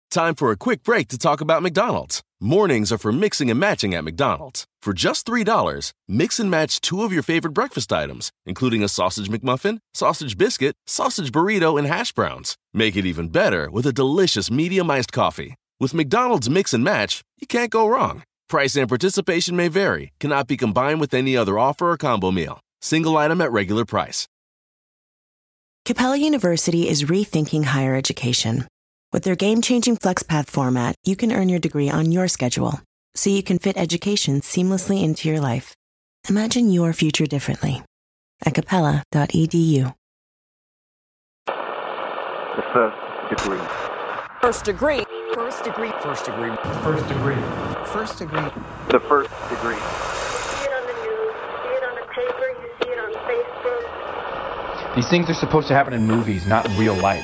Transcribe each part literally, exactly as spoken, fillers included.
Time for a quick break to talk about McDonald's. Mornings are for mixing and matching at McDonald's. For just three dollars, mix and match two of your favorite breakfast items, including a sausage McMuffin, sausage biscuit, sausage burrito, and hash browns. Make it even better with a delicious medium iced coffee. With McDonald's Mix and Match, you can't go wrong. Price and participation may vary. Cannot be combined with any other offer or combo meal. Single item at regular price. Capella University is rethinking higher education. With their game-changing FlexPath format, you can earn your degree on your schedule, so you can fit education seamlessly into your life. Imagine your future differently at capella dot e d u. The first degree. First degree. First degree. First degree. First degree. First degree. The first degree. You see it on the news, you see it on the paper, you see it on Facebook. These things are supposed to happen in movies, not in real life.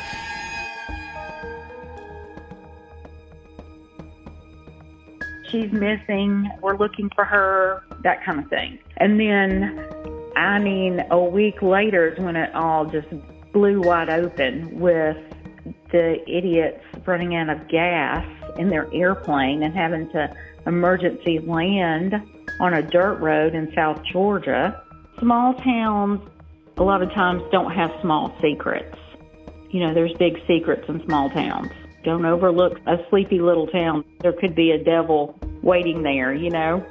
She's missing, we're looking for her, that kind of thing. And then, I mean, a week later is when it all just blew wide open with the idiots running out of gas in their airplane and having to emergency land on a dirt road in South Georgia. Small towns, a lot of times, don't have small secrets. You know, there's big secrets in small towns. Don't overlook a sleepy little town. There could be a devil waiting there, you know?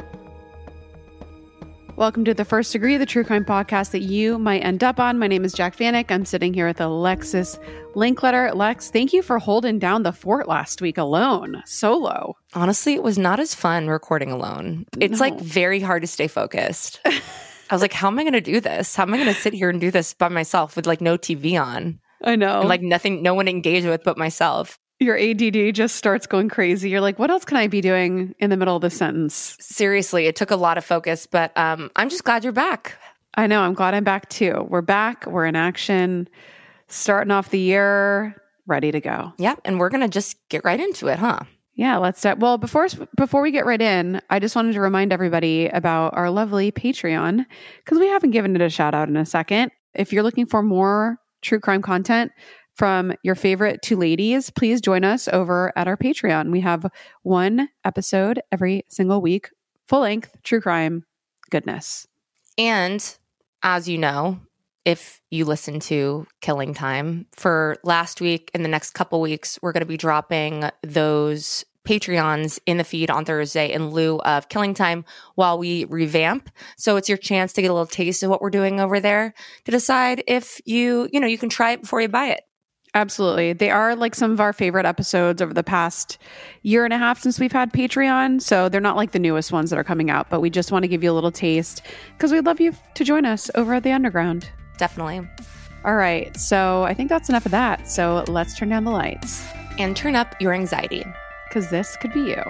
Welcome to The First Degree, the true crime podcast that you might end up on. My name is Jack Vanek. I'm sitting here with Alexis Linkletter. Lex, thank you for holding down the fort last week alone, solo. Honestly, it was not as fun recording alone. It's No. like very hard to stay focused. I was like, how am I going to do this? How am I going to sit here and do this by myself with like no T V on? I know. And like nothing, no one to engage with but myself. Your A D D just starts going crazy. You're like, what else can I be doing in the middle of the sentence? Seriously, it took a lot of focus, but um, I'm just glad you're back. I know. I'm glad I'm back too. We're back. We're in action. Starting off the year, ready to go. Yeah, and we're going to just get right into it, huh? Yeah, let's start. Well, before before we get right in, I just wanted to remind everybody about our lovely Patreon, because we haven't given it a shout out in a second. If you're looking for more true crime content from your favorite two ladies, please join us over at our Patreon. We have one episode every single week, full length, true crime goodness. And as you know, if you listen to Killing Time, for last week and the next couple weeks, we're going to be dropping those Patreons in the feed on Thursday in lieu of Killing Time while we revamp. So it's your chance to get a little taste of what we're doing over there to decide if you, you know, you can try it before you buy it. Absolutely. They are like some of our favorite episodes over the past year and a half since we've had Patreon. So they're not like the newest ones that are coming out, but we just want to give you a little taste because we'd love you to join us over at the Underground. Definitely. All right. So I think that's enough of that. So let's turn down the lights. And turn up your anxiety. Because this could be you.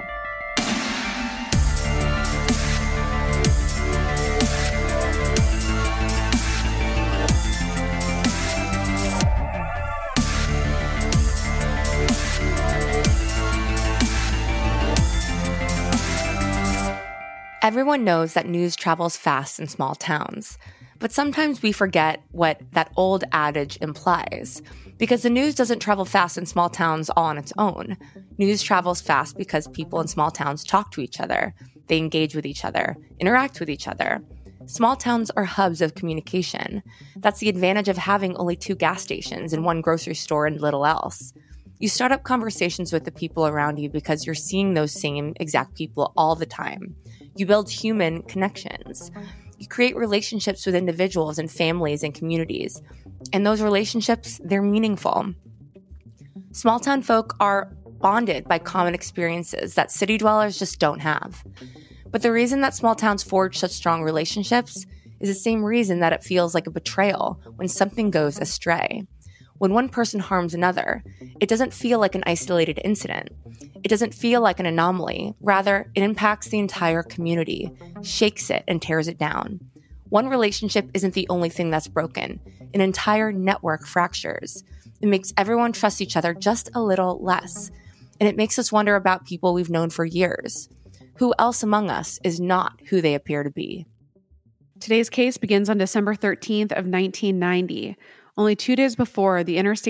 Everyone knows that news travels fast in small towns, but sometimes we forget what that old adage implies, because the news doesn't travel fast in small towns all on its own. News travels fast because people in small towns talk to each other, they engage with each other, interact with each other. Small towns are hubs of communication. That's the advantage of having only two gas stations and one grocery store and little else. You start up conversations with the people around you because you're seeing those same exact people all the time. You build human connections. You create relationships with individuals and families and communities. And those relationships, they're meaningful. Small town folk are bonded by common experiences that city dwellers just don't have. But the reason that small towns forge such strong relationships is the same reason that it feels like a betrayal when something goes astray. When one person harms another, it doesn't feel like an isolated incident. It doesn't feel like an anomaly. Rather, it impacts the entire community, shakes it, and tears it down. One relationship isn't the only thing that's broken. An entire network fractures. It makes everyone trust each other just a little less. And it makes us wonder about people we've known for years. Who else among us is not who they appear to be? Today's case begins on December thirteenth of nineteen ninety. Only two days before, the Interstate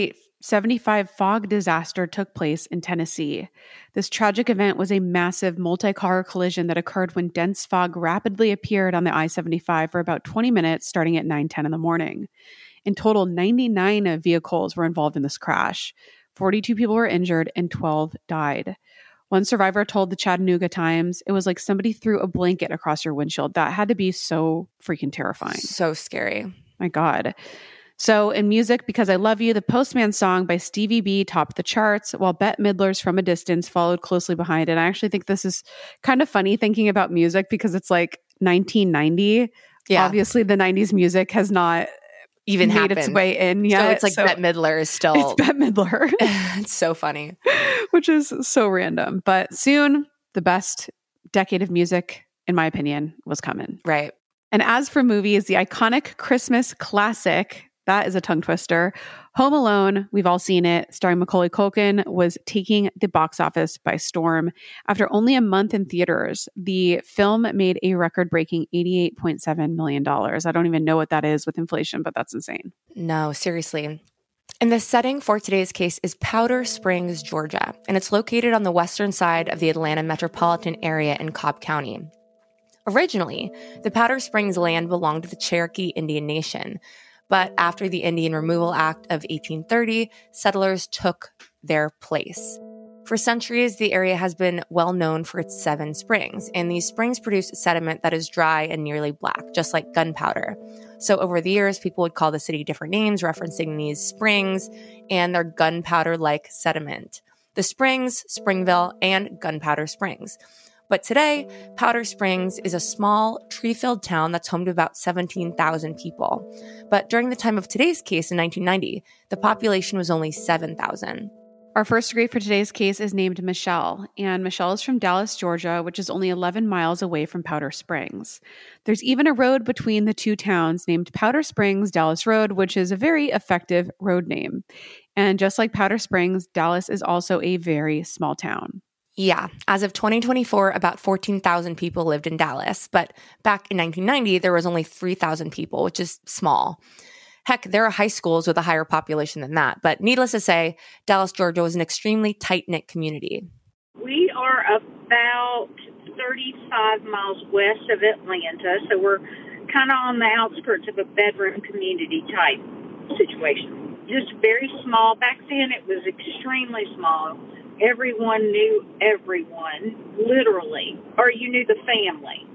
seventy-five fog disaster took place in Tennessee. This tragic event was a massive multi-car collision that occurred when dense fog rapidly appeared on the I seventy-five for about twenty minutes, starting at nine ten in the morning. In total, ninety-nine vehicles were involved in this crash. forty-two people were injured and twelve died. One survivor told the Chattanooga Times, it was like somebody threw a blanket across your windshield. That had to be so freaking terrifying. So scary. My God. So in music, Because I Love You, the Postman song by Stevie B topped the charts, while Bette Midler's From a Distance followed closely behind. And I actually think this is kind of funny thinking about music because it's like nineteen ninety. Yeah. Obviously, the nineties music has not even made happened. its way in yet. So it's like so Bette Midler is still... It's Bette Midler. It's so funny. Which is so random. But soon, the best decade of music, in my opinion, was coming. Right. And as for movies, the iconic Christmas classic... That is a tongue twister. Home Alone, we've all seen it, starring Macaulay Culkin, was taking the box office by storm. After only a month in theaters, the film made a record-breaking eighty-eight point seven million dollars. I don't even know what that is with inflation, but that's insane. No, seriously. And the setting for today's case is Powder Springs, Georgia, and it's located on the western side of the Atlanta metropolitan area in Cobb County. Originally, the Powder Springs land belonged to the Cherokee Indian Nation. But after the Indian Removal Act of eighteen thirty, settlers took their place. For centuries, the area has been well known for its seven springs, and these springs produce sediment that is dry and nearly black, just like gunpowder. So over the years, people would call the city different names referencing these springs and their gunpowder-like sediment. The Springs, Springville, and Gunpowder Springs. But today, Powder Springs is a small, tree-filled town that's home to about seventeen thousand people. But during the time of today's case in nineteen ninety, the population was only seven thousand. Our first degree for today's case is named Michelle, and Michelle is from Dallas, Georgia, which is only eleven miles away from Powder Springs. There's even a road between the two towns named Powder Springs Dallas Road, which is a very effective road name. And just like Powder Springs, Dallas is also a very small town. Yeah, as of twenty twenty-four, about fourteen thousand people lived in Dallas. But back in nineteen ninety, there was only three thousand people, which is small. Heck, there are high schools with a higher population than that. But needless to say, Dallas, Georgia was an extremely tight-knit community. We are about thirty-five miles west of Atlanta, so we're kind of on the outskirts of a bedroom community type situation. Just very small. Back then, it was extremely small. Everyone knew everyone, literally, or you knew the family.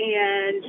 And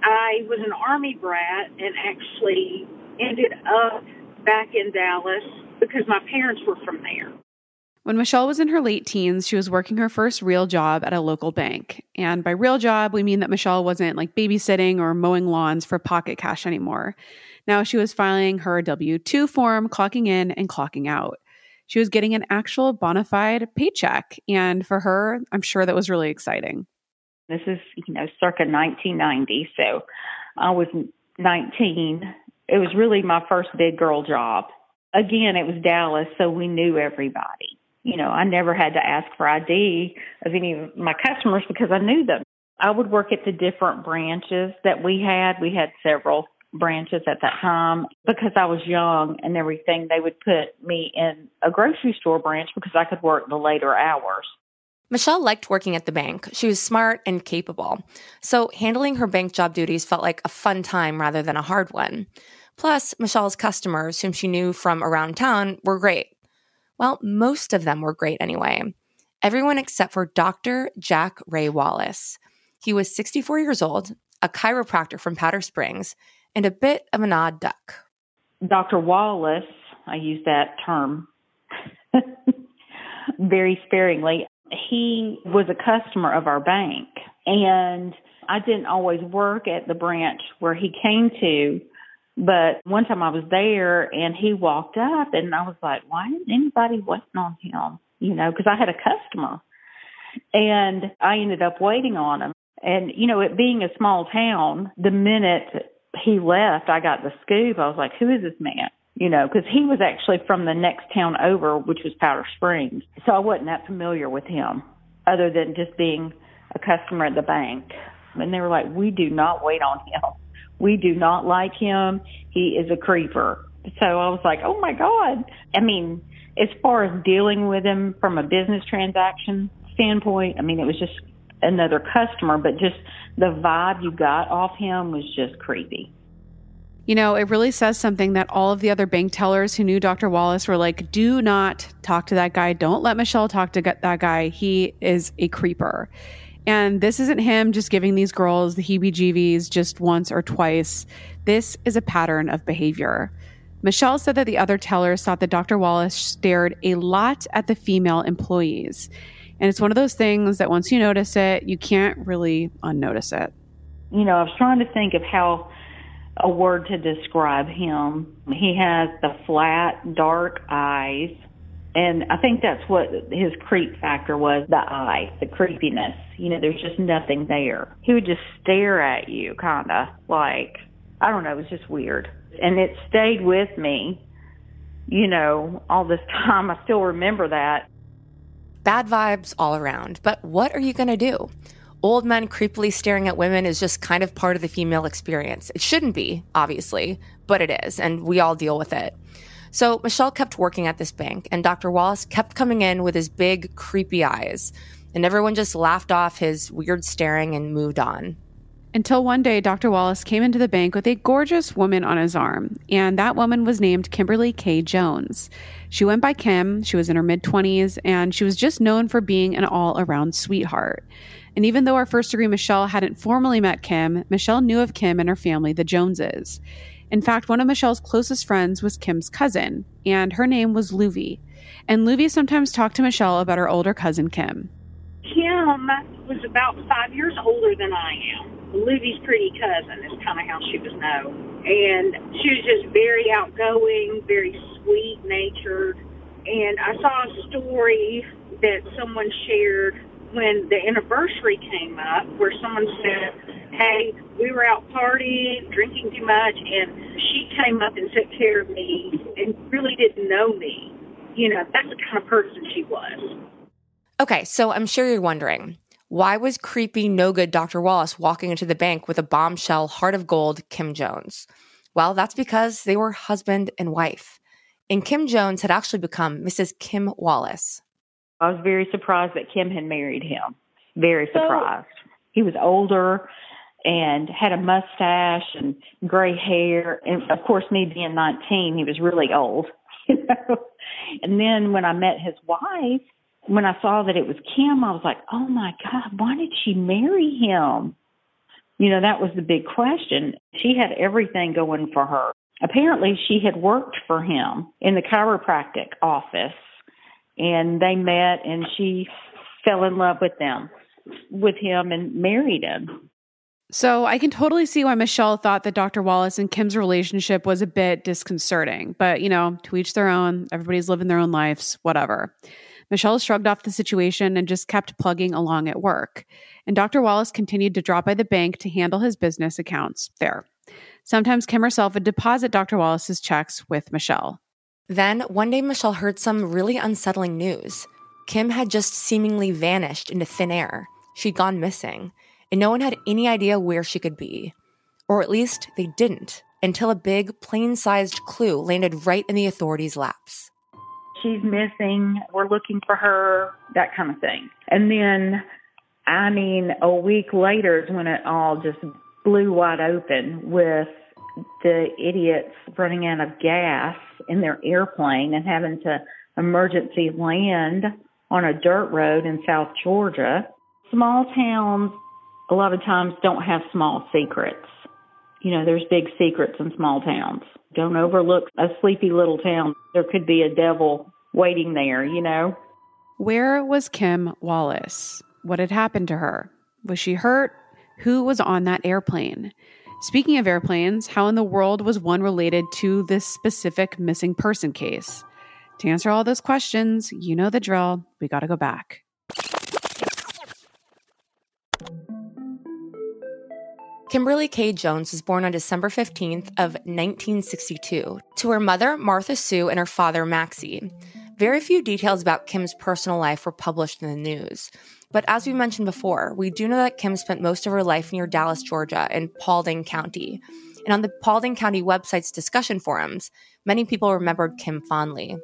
I was an Army brat and actually ended up back in Dallas because my parents were from there. When Michelle was in her late teens, she was working her first real job at a local bank. And by real job, we mean that Michelle wasn't like babysitting or mowing lawns for pocket cash anymore. Now she was filing her W two form, clocking in and clocking out. She was getting an actual bona fide paycheck. And for her, I'm sure that was really exciting. This is, you know, circa nineteen ninety. So I was nineteen. It was really my first big girl job. Again, it was Dallas, so we knew everybody. You know, I never had to ask for I D of any of my customers because I knew them. I would work at the different branches that we had. We had several branches at that time. Because I was young and everything, they would put me in a grocery store branch because I could work the later hours. Michelle liked working at the bank. She was smart and capable. So handling her bank job duties felt like a fun time rather than a hard one. Plus, Michelle's customers, whom she knew from around town, were great. Well, most of them were great anyway. Everyone except for Doctor Jack Ray Wallace. He was sixty-four years old, a chiropractor from Powder Springs, and a bit of an odd duck. Doctor Wallace, I use that term very sparingly, he was a customer of our bank. And I didn't always work at the branch where he came to, but one time I was there and he walked up and I was like, why isn't anybody waiting on him? You know, because I had a customer. And I ended up waiting on him. And, you know, it being a small town, the minute he left, I got the scoop. I was like, who is this man? You know, because he was actually from the next town over, which was Powder Springs. So I wasn't that familiar with him other than just being a customer at the bank. And they were like, we do not wait on him. We do not like him. He is a creeper. So I was like, oh, my God. I mean, As far as dealing with him from a business transaction standpoint, I mean, it was just another customer, but just the vibe you got off him was just creepy. You know, it really says something that all of the other bank tellers who knew Doctor Wallace were like, do not talk to that guy. Don't let Michelle talk to that guy. He is a creeper. And this isn't him just giving these girls the heebie-jeebies just once or twice. This is a pattern of behavior. Michelle said that the other tellers thought that Doctor Wallace stared a lot at the female employees. And it's one of those things that once you notice it, you can't really unnotice it. You know, I was trying to think of how a word to describe him. He has the flat, dark eyes. And I think that's what his creep factor was, the eye, the creepiness. You know, there's just nothing there. He would just stare at you, kind of like, I don't know, it was just weird. And it stayed with me, you know, all this time. I still remember that. Bad vibes all around. But what are you going to do? Old men creepily staring at women is just kind of part of the female experience. It shouldn't be, obviously, but it is, and we all deal with it. So Michelle kept working at this bank, and Doctor Wallace kept coming in with his big, creepy eyes, and everyone just laughed off his weird staring and moved on. Until one day, Doctor Wallace came into the bank with a gorgeous woman on his arm, and that woman was named Kimberly K. Jones. She went by Kim, she was in her mid-twenties, and she was just known for being an all-around sweetheart. And even though our first degree Michelle hadn't formally met Kim, Michelle knew of Kim and her family, the Joneses. In fact, one of Michelle's closest friends was Kim's cousin, and her name was Luvi. And Luvi sometimes talked to Michelle about her older cousin, Kim. Kim was about five years older than I am. Luvi's pretty cousin is kind of how she was known. And she was just very outgoing, very sweet-natured. And I saw a story that someone shared when the anniversary came up where someone said, hey, we were out partying, drinking too much, and she came up and took care of me and really didn't know me. You know, that's the kind of person she was. Okay, so I'm sure you're wondering, why was creepy, no-good Doctor Wallace walking into the bank with a bombshell heart of gold Kim Jones? Well, that's because they were husband and wife. And Kim Jones had actually become Missus Kim Wallace. I was very surprised that Kim had married him. Very surprised. So, he was older and had a mustache and gray hair. And, of course, me being nineteen, he was really old. You know? And then when I met his wife, when I saw that it was Kim, I was like, oh, my God, why did she marry him? You know, that was the big question. She had everything going for her. Apparently, she had worked for him in the chiropractic office, and they met, and she fell in love with them, with him, and married him. So I can totally see why Michelle thought that Doctor Wallace and Kim's relationship was a bit disconcerting. But, you know, to each their own. Everybody's living their own lives, whatever. Michelle shrugged off the situation and just kept plugging along at work. And Doctor Wallace continued to drop by the bank to handle his business accounts there. Sometimes Kim herself would deposit Doctor Wallace's checks with Michelle. Then, one day, Michelle heard some really unsettling news. Kim had just seemingly vanished into thin air. She'd gone missing, and no one had any idea where she could be. Or at least they didn't, until a big, plain-sized clue landed right in the authorities' laps. She's missing, we're looking for her, that kind of thing. And then, I mean, a week later is when it all just blew wide open with the idiots running out of gas in their airplane and having to emergency land on a dirt road in South Georgia. Small towns, a lot of times, don't have small secrets. You know, there's big secrets in small towns. Don't overlook a sleepy little town. There could be a devil waiting there, you know. Where was Kim Wallace? What had happened to her? Was she hurt? Who was on that airplane? Speaking of airplanes, how in the world was one related to this specific missing person case? To answer all those questions, you know the drill. We got to go back. Kimberly K. Jones was born on December fifteenth of nineteen sixty-two to her mother, Martha Sue, and her father, Maxie. Very few details about Kim's personal life were published in the news. But as we mentioned before, we do know that Kim spent most of her life near Dallas, Georgia, in Paulding County. And on the Paulding County website's discussion forums, many people remembered Kim fondly.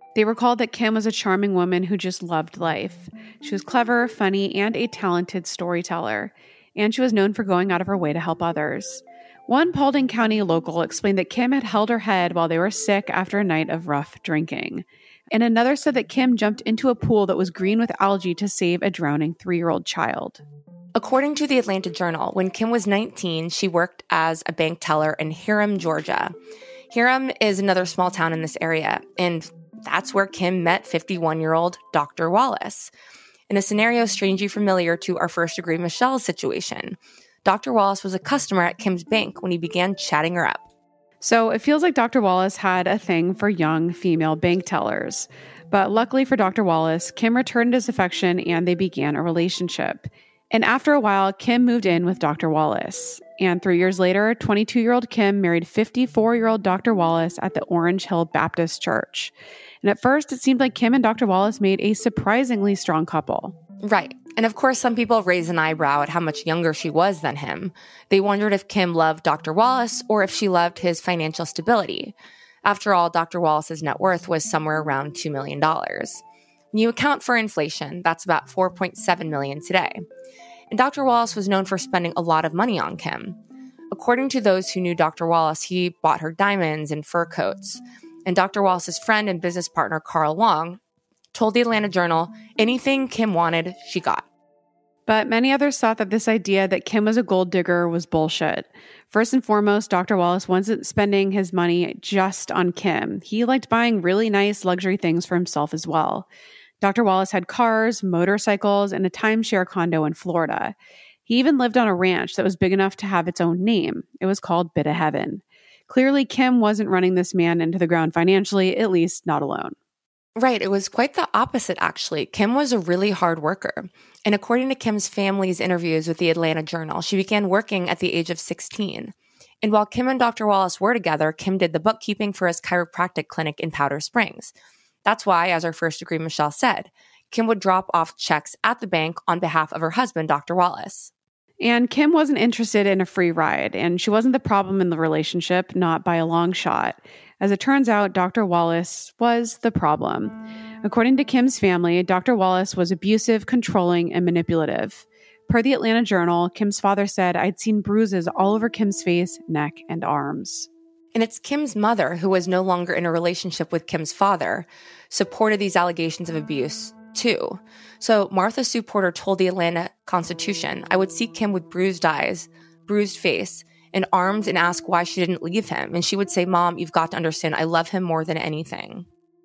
They recalled that Kim was a charming woman who just loved life. She was clever, funny, and a talented storyteller, and she was known for going out of her way to help others. One Paulding County local explained that Kim had held her head while they were sick after a night of rough drinking. And another said that Kim jumped into a pool that was green with algae to save a drowning three-year-old child. According to the Atlanta Journal, when Kim was nineteen, she worked as a bank teller in Hiram, Georgia. Hiram is another small town in this area, and that's where Kim met fifty-one-year-old Doctor Wallace. In a scenario strangely familiar to our first degree Michelle's situation, Doctor Wallace was a customer at Kim's bank when he began chatting her up. So it feels like Doctor Wallace had a thing for young female bank tellers. But luckily for Doctor Wallace, Kim returned his affection and they began a relationship. And after a while, Kim moved in with Doctor Wallace. And three years later, twenty-two-year-old Kim married fifty-four-year-old Doctor Wallace at the Orange Hill Baptist Church. And at first, it seemed like Kim and Doctor Wallace made a surprisingly strong couple. Right. And of course, some people raised an eyebrow at how much younger she was than him. They wondered if Kim loved Doctor Wallace or if she loved his financial stability. After all, Doctor Wallace's net worth was somewhere around two million dollars. When you account for inflation, that's about four point seven million dollars today. And Doctor Wallace was known for spending a lot of money on Kim. According to those who knew Doctor Wallace, he bought her diamonds and fur coats. And Doctor Wallace's friend and business partner, Carl Long, told the Atlanta Journal, anything Kim wanted, she got. But many others thought that this idea that Kim was a gold digger was bullshit. First and foremost, Doctor Wallace wasn't spending his money just on Kim. He liked buying really nice luxury things for himself as well. Doctor Wallace had cars, motorcycles, and a timeshare condo in Florida. He even lived on a ranch that was big enough to have its own name. It was called Bit of Heaven. Clearly, Kim wasn't running this man into the ground financially, at least not alone. Right. It was quite the opposite, actually. Kim was a really hard worker. And according to Kim's family's interviews with the Atlanta Journal, she began working at the age of sixteen. And while Kim and Doctor Wallace were together, Kim did the bookkeeping for his chiropractic clinic in Powder Springs. That's why, as our first degree Michelle said, Kim would drop off checks at the bank on behalf of her husband, Doctor Wallace. And Kim wasn't interested in a free ride, and she wasn't the problem in the relationship, not by a long shot. As it turns out, Doctor Wallace was the problem. According to Kim's family, Doctor Wallace was abusive, controlling, and manipulative. Per the Atlanta Journal, Kim's father said, I'd seen bruises all over Kim's face, neck, and arms. And it's Kim's mother, who was no longer in a relationship with Kim's father, supported these allegations of abuse, too. So Martha Sue Porter told the Atlanta Constitution, I would see Kim with bruised eyes, bruised face, and arms and ask why she didn't leave him. And she would say, Mom, you've got to understand, I love him more than anything.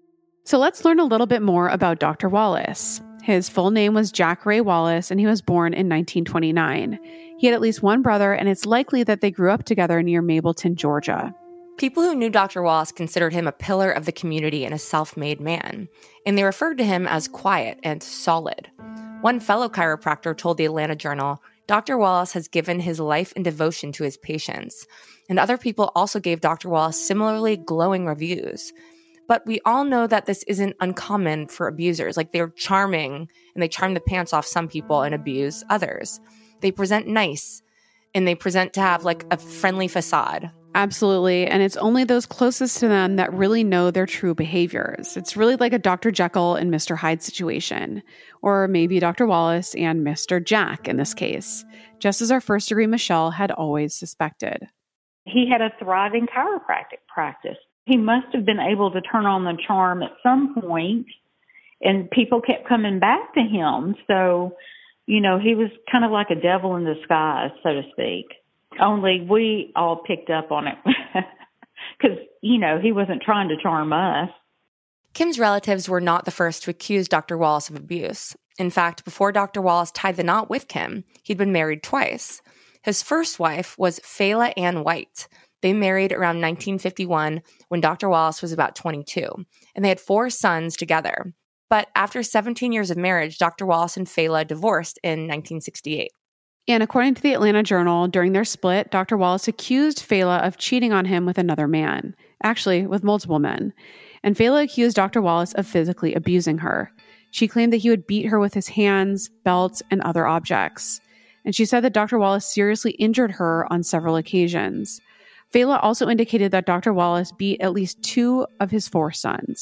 So let's learn a little bit more about Doctor Wallace. His full name was Jack Ray Wallace, and he was born in nineteen twenty-nine. He had at least one brother, and it's likely that they grew up together near Mableton, Georgia. People who knew Doctor Wallace considered him a pillar of the community and a self-made man, and they referred to him as quiet and solid. One fellow chiropractor told the Atlanta Journal, Doctor Wallace has given his life and devotion to his patients, and other people also gave Doctor Wallace similarly glowing reviews. But we all know that this isn't uncommon for abusers. Like, they're charming, and they charm the pants off some people and abuse others. They present nice, and they present to have, like, a friendly facade. Absolutely. And it's only those closest to them that really know their true behaviors. It's really like a Doctor Jekyll and Mister Hyde situation, or maybe Doctor Wallace and Mister Jack in this case, just as our first degree Michelle had always suspected. He had a thriving chiropractic practice. He must have been able to turn on the charm at some point, and people kept coming back to him. So, you know, he was kind of like a devil in disguise, so to speak. Only we all picked up on it because, you know, he wasn't trying to charm us. Kim's relatives were not the first to accuse Doctor Wallace of abuse. In fact, before Doctor Wallace tied the knot with Kim, he'd been married twice. His first wife was Fela Ann White. They married around nineteen fifty-one when Doctor Wallace was about twenty-two, and they had four sons together. But after seventeen years of marriage, Doctor Wallace and Fela divorced in nineteen sixty-eight. And according to the Atlanta Journal, during their split, Doctor Wallace accused Fela of cheating on him with another man, actually with multiple men. And Fela accused Doctor Wallace of physically abusing her. She claimed that he would beat her with his hands, belts, and other objects. And she said that Doctor Wallace seriously injured her on several occasions. Fela also indicated that Doctor Wallace beat at least two of his four sons.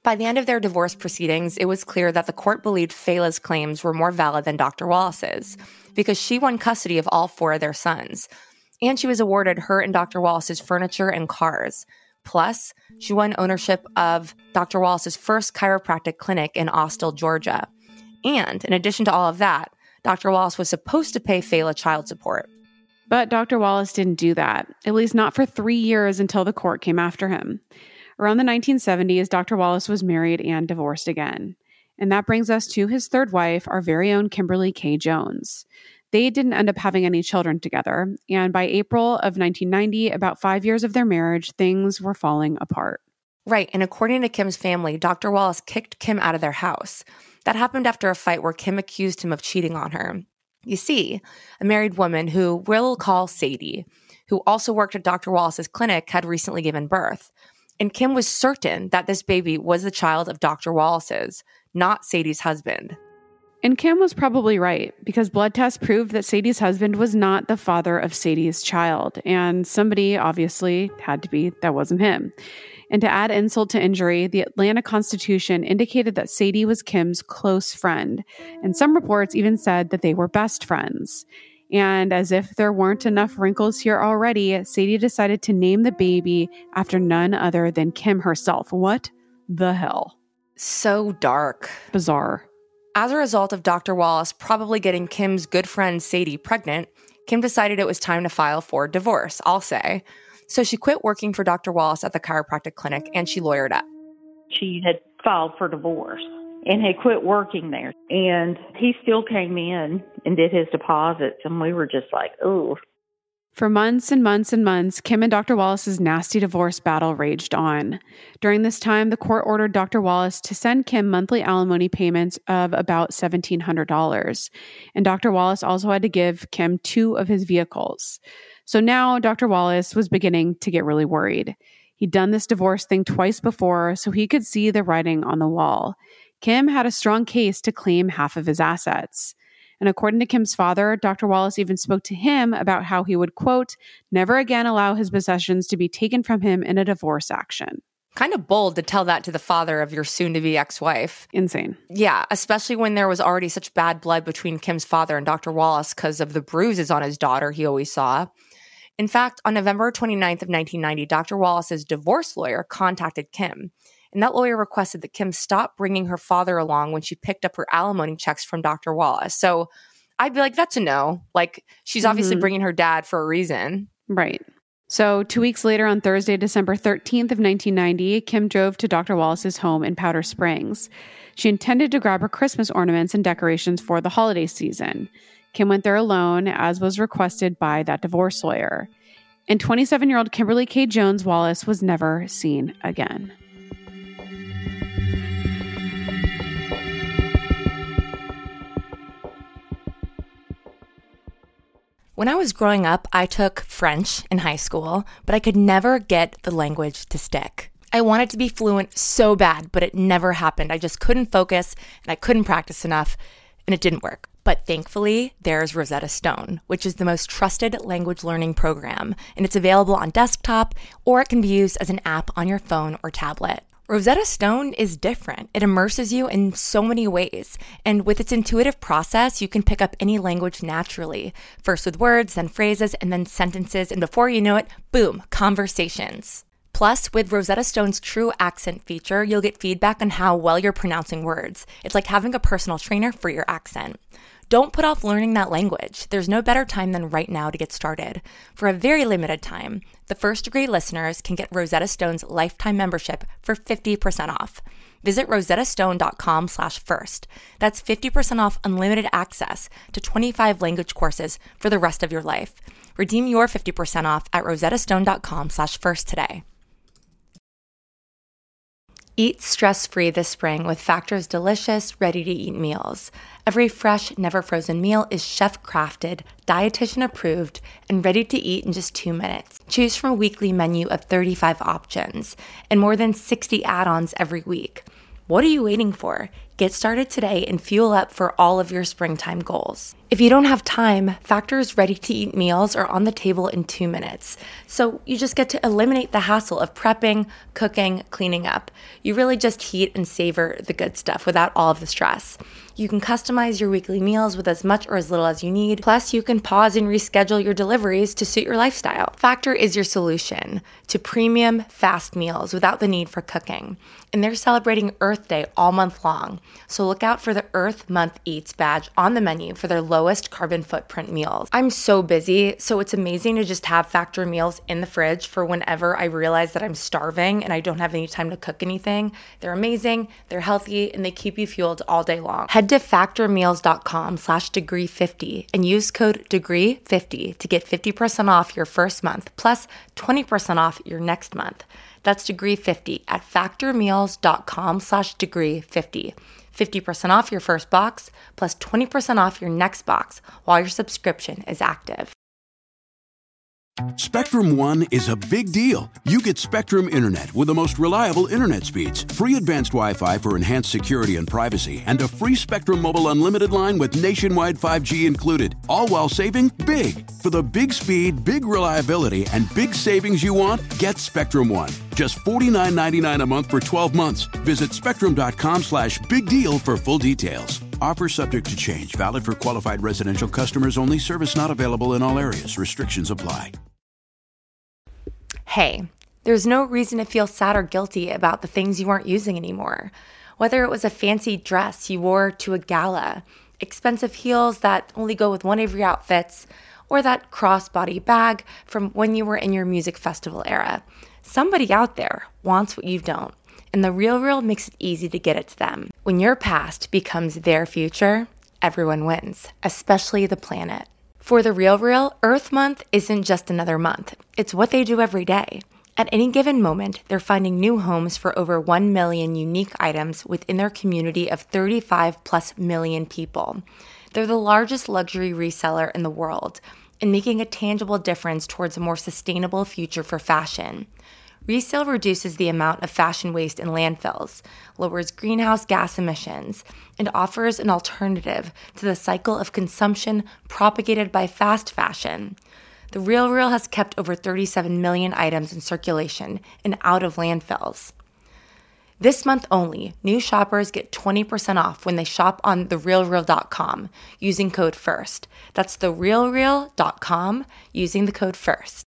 By the end of their divorce proceedings, it was clear that the court believed Fela's claims were more valid than Doctor Wallace's, because she won custody of all four of their sons. And she was awarded her and Doctor Wallace's furniture and cars. Plus, she won ownership of Doctor Wallace's first chiropractic clinic in Austell, Georgia. And in addition to all of that, Doctor Wallace was supposed to pay Fela child support. But Doctor Wallace didn't do that, at least not for three years until the court came after him. Around the nineteen seventies, Doctor Wallace was married and divorced again. And that brings us to his third wife, our very own Kimberly K. Jones. They didn't end up having any children together, and by April of nineteen ninety, about five years of their marriage, things were falling apart. Right, and according to Kim's family, Doctor Wallace kicked Kim out of their house. That happened after a fight where Kim accused him of cheating on her. You see, a married woman who we'll call Sadie, who also worked at Doctor Wallace's clinic, had recently given birth. And Kim was certain that this baby was the child of Doctor Wallace's, not Sadie's husband. And Kim was probably right, because blood tests proved that Sadie's husband was not the father of Sadie's child, and somebody obviously had to be that wasn't him. And to add insult to injury, the Atlanta Constitution indicated that Sadie was Kim's close friend, and some reports even said that they were best friends. And as if there weren't enough wrinkles here already, Sadie decided to name the baby after none other than Kim herself. What the hell? So dark. Bizarre. As a result of Doctor Wallace probably getting Kim's good friend Sadie pregnant, Kim decided it was time to file for divorce, I'll say. So she quit working for Doctor Wallace at the chiropractic clinic and she lawyered up. She had filed for divorce and had quit working there. And he still came in and did his deposits, and we were just like, ooh. For months and months and months, Kim and Doctor Wallace's nasty divorce battle raged on. During this time, the court ordered Doctor Wallace to send Kim monthly alimony payments of about seventeen hundred dollars. And Doctor Wallace also had to give Kim two of his vehicles. So now Doctor Wallace was beginning to get really worried. He'd done this divorce thing twice before, so he could see the writing on the wall. Kim had a strong case to claim half of his assets. And according to Kim's father, Doctor Wallace even spoke to him about how he would, quote, never again allow his possessions to be taken from him in a divorce action. Kind of bold to tell that to the father of your soon-to-be ex-wife. Insane. Yeah, especially when there was already such bad blood between Kim's father and Doctor Wallace because of the bruises on his daughter he always saw. In fact, on November twenty-ninth of nineteen ninety, Doctor Wallace's divorce lawyer contacted Kim. And that lawyer requested that Kim stop bringing her father along when she picked up her alimony checks from Doctor Wallace. So I'd be like, that's a no. Like, she's obviously mm-hmm. bringing her dad for a reason. Right. So two weeks later, on Thursday, December thirteenth of nineteen ninety, Kim drove to Doctor Wallace's home in Powder Springs. She intended to grab her Christmas ornaments and decorations for the holiday season. Kim went there alone, as was requested by that divorce lawyer. And twenty-seven-year-old Kimberly K. Jones Wallace was never seen again. When I was growing up, I took French in high school, but I could never get the language to stick. I wanted to be fluent so bad, but it never happened. I just couldn't focus, and I couldn't practice enough, and it didn't work. But thankfully, there's Rosetta Stone, which is the most trusted language learning program, and it's available on desktop, or it can be used as an app on your phone or tablet. Rosetta Stone is different. It immerses you in so many ways. And with its intuitive process, you can pick up any language naturally. First with words, then phrases, and then sentences. And before you know it, boom, conversations. Plus, with Rosetta Stone's True Accent feature, you'll get feedback on how well you're pronouncing words. It's like having a personal trainer for your accent. Don't put off learning that language. There's no better time than right now to get started. For a very limited time, the First Degree listeners can get Rosetta Stone's lifetime membership for fifty percent off. Visit rosettastone.com slash first. That's fifty percent off unlimited access to twenty-five language courses for the rest of your life. Redeem your fifty percent off at rosettastone.com slash first today. Eat stress-free this spring with Factor's delicious, ready-to-eat meals. Every fresh, never-frozen meal is chef-crafted, dietitian-approved, and ready to eat in just two minutes. Choose from a weekly menu of thirty-five options and more than sixty add-ons every week. What are you waiting for? Get started today and fuel up for all of your springtime goals. If you don't have time, Factor's ready-to-eat meals are on the table in two minutes. So you just get to eliminate the hassle of prepping, cooking, cleaning up. You really just heat and savor the good stuff without all of the stress. You can customize your weekly meals with as much or as little as you need. Plus, you can pause and reschedule your deliveries to suit your lifestyle. Factor is your solution to premium, fast meals without the need for cooking. And they're celebrating Earth Day all month long. So look out for the Earth Month Eats badge on the menu for their lowest carbon footprint meals. I'm so busy, so it's amazing to just have Factor meals in the fridge for whenever I realize that I'm starving and I don't have any time to cook anything. They're amazing, they're healthy, and they keep you fueled all day long. Head to factormeals.com slash degree 50 and use code degree fifty to get fifty percent off your first month plus twenty percent off your next month. That's degree fifty at factormeals.com slash degree 50. fifty percent off your first box plus twenty percent off your next box while your subscription is active. Spectrum One is a big deal. You get Spectrum Internet with the most reliable internet speeds, free advanced Wi-Fi for enhanced security and privacy, and a free Spectrum Mobile Unlimited line with nationwide five G included, all while saving big. For the big speed, big reliability, and big savings you want, get Spectrum One. Just forty-nine ninety-nine a month for twelve months. Visit spectrum.com slash big deal for full details. Offer subject to change. Valid for qualified residential customers only. Service not available in all areas. Restrictions apply. Hey, there's no reason to feel sad or guilty about the things you aren't using anymore. Whether it was a fancy dress you wore to a gala, expensive heels that only go with one of your outfits, or that crossbody bag from when you were in your music festival era. Somebody out there wants what you don't, and The RealReal makes it easy to get it to them. When your past becomes their future, everyone wins, especially the planet. For The RealReal, Earth Month isn't just another month. It's what they do every day. At any given moment, they're finding new homes for over one million unique items within their community of thirty-five plus million people. They're the largest luxury reseller in the world and making a tangible difference towards a more sustainable future for fashion. Resale reduces the amount of fashion waste in landfills, lowers greenhouse gas emissions, and offers an alternative to the cycle of consumption propagated by fast fashion. The RealReal has kept over thirty-seven million items in circulation and out of landfills. This month only, new shoppers get twenty percent off when they shop on the real real dot com using code FIRST. That's the real real dot com using the code FIRST.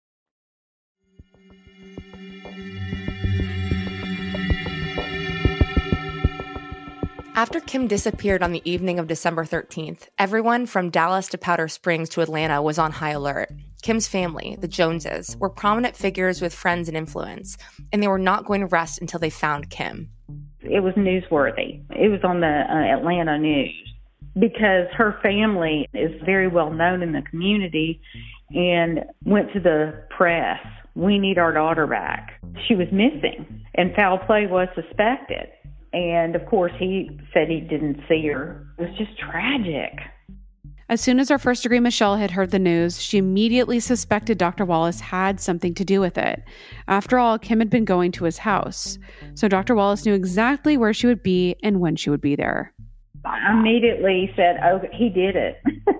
After Kim disappeared on the evening of December thirteenth, everyone from Dallas to Powder Springs to Atlanta was on high alert. Kim's family, the Joneses, were prominent figures with friends and influence, and they were not going to rest until they found Kim. It was newsworthy. It was on the uh, Atlanta news because her family is very well known in the community and went to the press. We need our daughter back. She was missing, and foul play was suspected. And, of course, he said he didn't see her. It was just tragic. As soon as our first degree Michelle had heard the news, she immediately suspected Doctor Wallace had something to do with it. After all, Kim had been going to his house. So Doctor Wallace knew exactly where she would be and when she would be there. I immediately said, oh, he did it.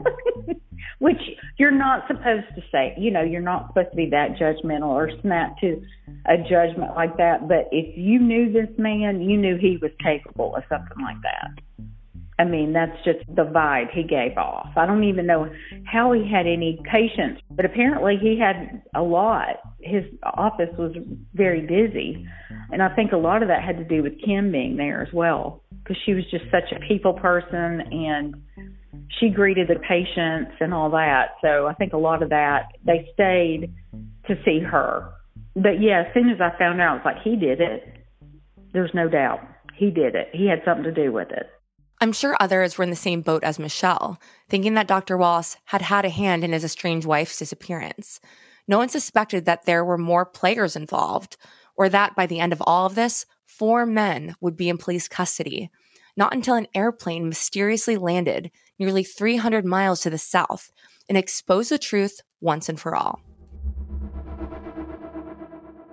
Which you're not supposed to say. You know, you're not supposed to be that judgmental or snap to a judgment like that. But if you knew this man, you knew he was capable of something like that. I mean, that's just the vibe he gave off. I don't even know how he had any patience, but apparently he had a lot. His office was very busy. And I think a lot of that had to do with Kim being there as well, because she was just such a people person and she greeted the patients and all that. So I think a lot of that, they stayed to see her. But yeah, as soon as I found out, it's like, he did it. There's no doubt. He did it. He had something to do with it. I'm sure others were in the same boat as Michelle, thinking that Doctor Wallace had had a hand in his estranged wife's disappearance. No one suspected that there were more players involved, or that by the end of all of this, four men would be in police custody. Not until an airplane mysteriously landed nearly three hundred miles to the south and exposed the truth once and for all.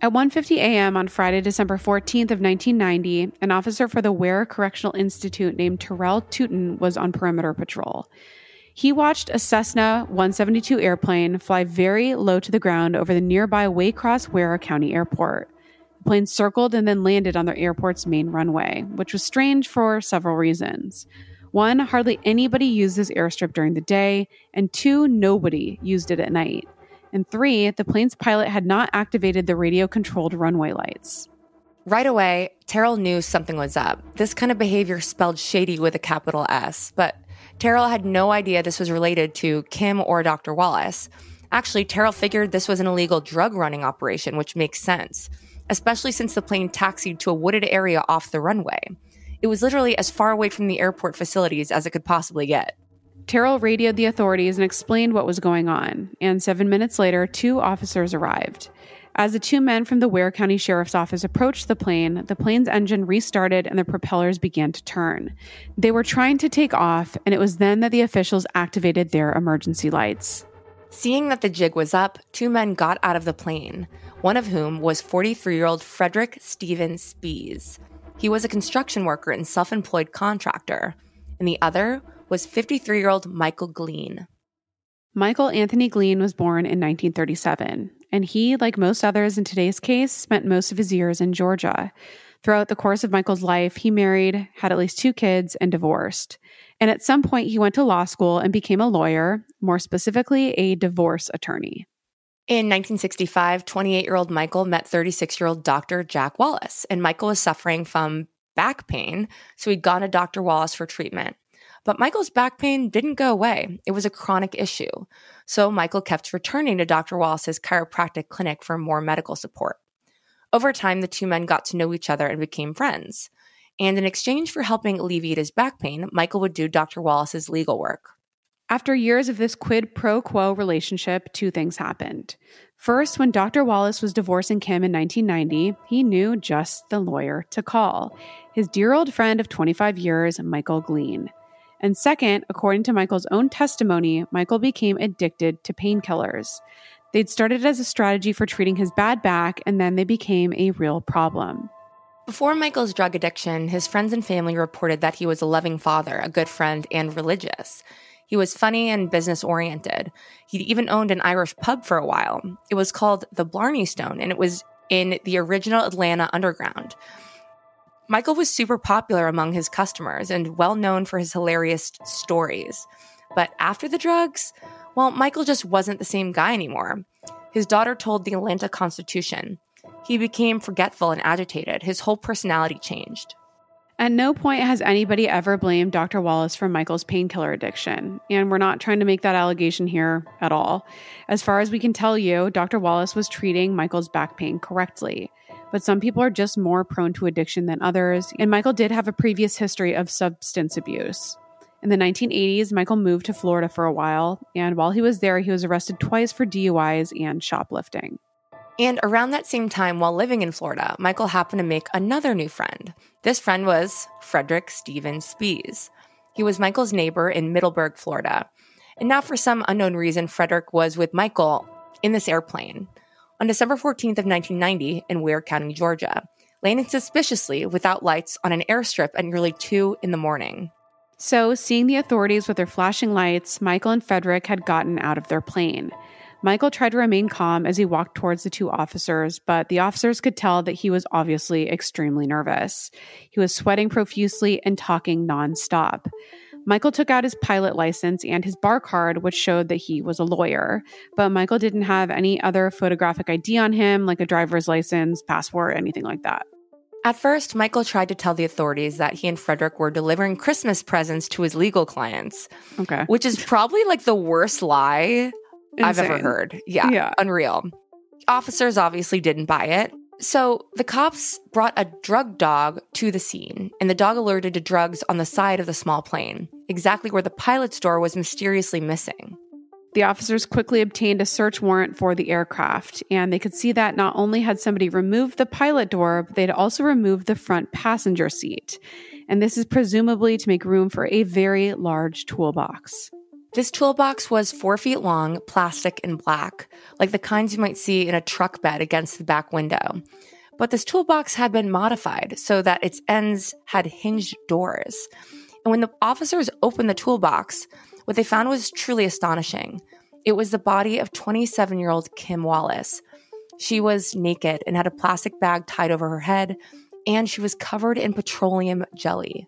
At one fifty a.m. on Friday, December fourteenth of nineteen ninety, an officer for the Ware Correctional Institute named Terrell Tootin was on perimeter patrol. He watched a Cessna one seventy-two airplane fly very low to the ground over the nearby Waycross-Ware County Airport. The plane circled and then landed on the airport's main runway, which was strange for several reasons. One, hardly anybody used this airstrip during the day, and two, nobody used it at night. And three, the plane's pilot had not activated the radio-controlled runway lights. Right away, Terrell knew something was up. This kind of behavior spelled shady with a capital S, but Terrell had no idea this was related to Kim or Doctor Wallace. Actually, Terrell figured this was an illegal drug running operation, which makes sense, especially since the plane taxied to a wooded area off the runway. It was literally as far away from the airport facilities as it could possibly get. Terrell radioed the authorities and explained what was going on, and seven minutes later, two officers arrived. As the two men from the Ware County Sheriff's Office approached the plane, the plane's engine restarted and the propellers began to turn. They were trying to take off, and it was then that the officials activated their emergency lights. Seeing that the jig was up, two men got out of the plane, one of whom was forty-three-year-old Frederick Stephen Spees. He was a construction worker and self-employed contractor, and the other was fifty-three-year-old Michael Glean. Michael Anthony Glean was born in nineteen thirty-seven, and he, like most others in today's case, spent most of his years in Georgia. Throughout the course of Michael's life, he married, had at least two kids, and divorced. And at some point, he went to law school and became a lawyer, more specifically, a divorce attorney. In nineteen sixty-five, twenty-eight-year-old Michael met thirty-six-year-old Doctor Jack Wallace, and Michael was suffering from back pain, so he'd gone to Doctor Wallace for treatment. But Michael's back pain didn't go away. It was a chronic issue. So Michael kept returning to Doctor Wallace's chiropractic clinic for more medical support. Over time, the two men got to know each other and became friends. And in exchange for helping alleviate his back pain, Michael would do Doctor Wallace's legal work. After years of this quid pro quo relationship, two things happened. First, when Doctor Wallace was divorcing Kim in nineteen ninety, he knew just the lawyer to call, his dear old friend of twenty-five years, Michael Glean. And second, according to Michael's own testimony, Michael became addicted to painkillers. They'd started as a strategy for treating his bad back, and then they became a real problem. Before Michael's drug addiction, his friends and family reported that he was a loving father, a good friend, and religious. He was funny and business-oriented. He'd even owned an Irish pub for a while. It was called the Blarney Stone, and it was in the original Atlanta Underground. Michael was super popular among his customers and well known for his hilarious stories. But after the drugs, well, Michael just wasn't the same guy anymore. His daughter told the Atlanta Constitution. He became forgetful and agitated. His whole personality changed. At no point has anybody ever blamed Doctor Wallace for Michael's painkiller addiction, and we're not trying to make that allegation here at all. As far as we can tell you, Doctor Wallace was treating Michael's back pain correctly. But some people are just more prone to addiction than others, and Michael did have a previous history of substance abuse. In the nineteen eighties, Michael moved to Florida for a while, and while he was there, he was arrested twice for D U Is and shoplifting. And around that same time, while living in Florida, Michael happened to make another new friend. This friend was Frederick Stephen Spees. He was Michael's neighbor in Middleburg, Florida. And now, for some unknown reason, Frederick was with Michael in this airplane on December fourteenth of nineteen ninety in Ware County, Georgia, landing suspiciously without lights on an airstrip at nearly two in the morning. So, seeing the authorities with their flashing lights, Michael and Frederick had gotten out of their plane. Michael tried to remain calm as he walked towards the two officers, but the officers could tell that he was obviously extremely nervous. He was sweating profusely and talking nonstop. Michael took out his pilot license and his bar card, which showed that he was a lawyer, but Michael didn't have any other photographic I D on him, like a driver's license, passport, anything like that. At first, Michael tried to tell the authorities that he and Frederick were delivering Christmas presents to his legal clients. Okay. Which is probably like the worst lie Insane. I've ever heard. Yeah, yeah, unreal. Officers obviously didn't buy it. So the cops brought a drug dog to the scene, and the dog alerted to drugs on the side of the small plane, exactly where the pilot's door was mysteriously missing. The officers quickly obtained a search warrant for the aircraft, and they could see that not only had somebody removed the pilot door, but they'd also removed the front passenger seat. And this is presumably to make room for a very large toolbox. This toolbox was four feet long, plastic and black, like the kinds you might see in a truck bed against the back window. But this toolbox had been modified so that its ends had hinged doors. And when the officers opened the toolbox, what they found was truly astonishing. It was the body of twenty-seven-year-old Kim Wallace. She was naked and had a plastic bag tied over her head, and she was covered in petroleum jelly.